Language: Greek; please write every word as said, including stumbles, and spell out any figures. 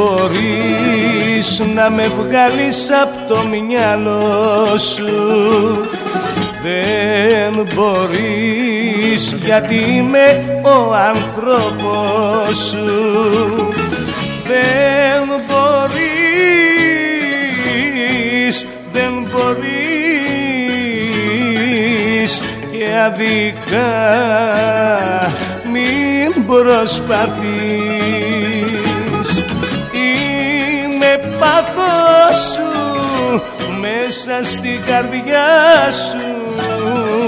μπορείς να με βγάλεις απ' το μυαλό σου. Δεν μπορείς, γιατί είμαι ο άνθρωπος σου. Δεν μπορείς, δεν μπορείς, και αδικά μην προσπαθείς. Είμαι πάθος σου μέσα στην καρδιά σου.